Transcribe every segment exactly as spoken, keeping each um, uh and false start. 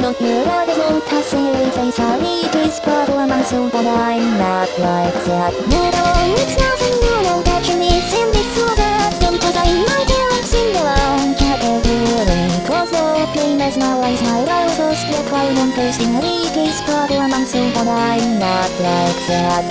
not your original passing face. I need this problem, I'm so but I'm not like that. Never on, it's nothing you know that you miss in this order. Don't cause I might have sing along category. Cause the pain is my life, my life was the cloud and facing. I need this problem, I'm so but I'm not like that.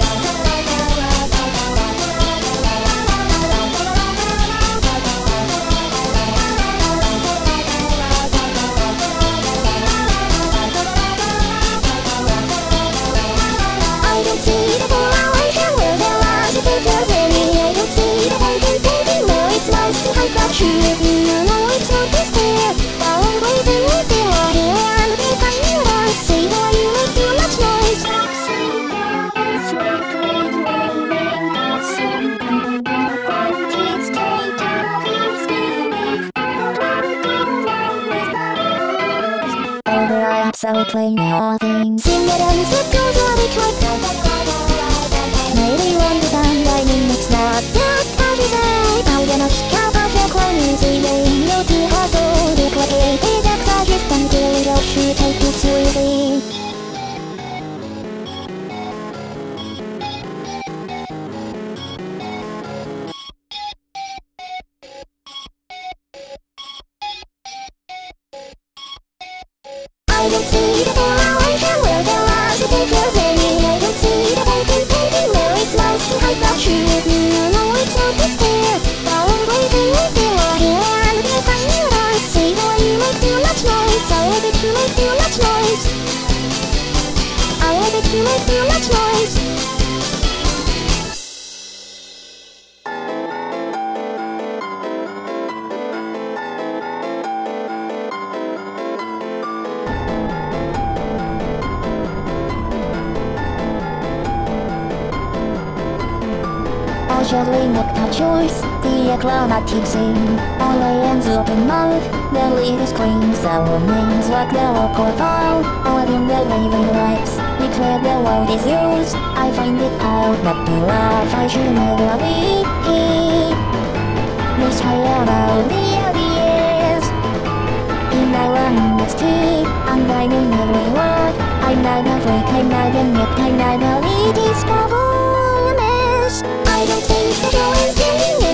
So plain nothing. Sing it and sit goes on it like maybe you understand I mean it's not that hard to say. How you not count off your clones easy. No to hustle, look like it is exaggerate until it all should take it seriously. I don't see the correlation where there was a difference any. I don't see the painting painting where it smiles to hide that truth. You know it's not this clear. Now I'm waiting with you are here and if I knew that say why you make too much noise. I let it you make too much noise. I let it you make too much noise. Gently make that choice, the acclamatic sing. All ends open mouth, the leader screams our names like the local file. All in the waving lights, declare the world is yours. I find it out not to laugh, I should never be. This higher about the ideas in our honesty, and I mean every word. I'm not afraid, I'm not a myth, I'm not a lead, it's performance. I don't think that you're